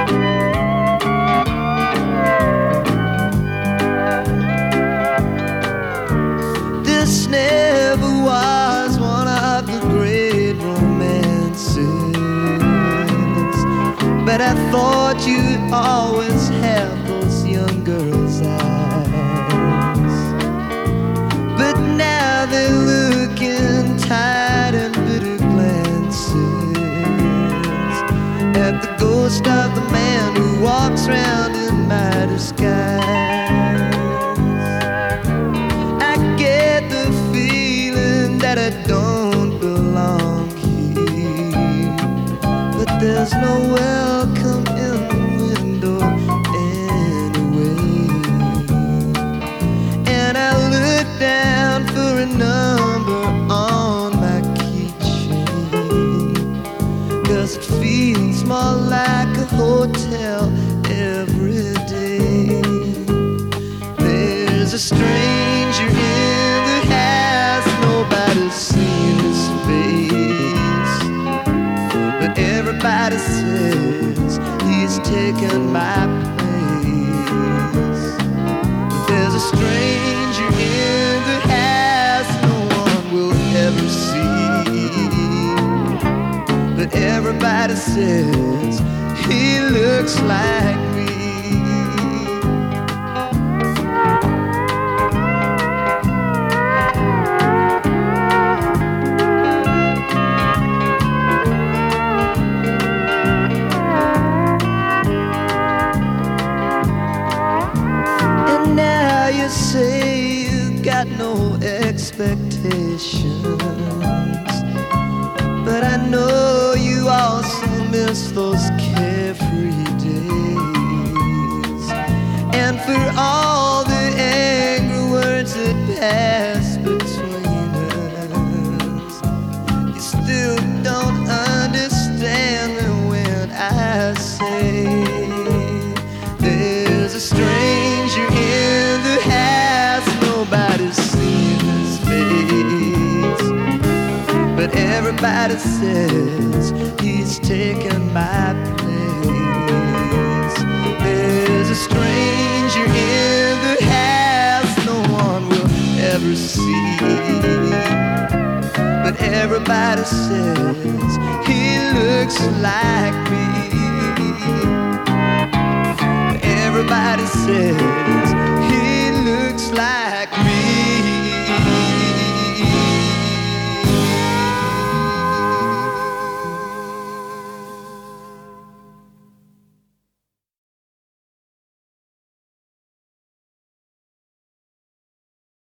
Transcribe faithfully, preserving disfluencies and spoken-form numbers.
This never was one of the great romances, but I thought you'd always have those young girls' eyes. But now they're looking tired and bitter glances at the ghost of the man who walks around in my disguise. I don't belong here, but there's no welcome in the window anyway. And I look down for a number on my keychain, 'cause it feels more like a hotel every day. There's a stranger in the house, nobody's seen his face, but everybody says he's taken my place. There's a stranger in the house no one will ever see, but everybody says he looks like me. You say you got no expectations, but I know you also miss those carefree days. And for all the angry words that pass between us, you still don't understand me when I say there's a stranger in the house, nobody's seen his face, but everybody says he's taken my place. There's a stranger in the house no one will ever see, but everybody says he looks like me. Everybody says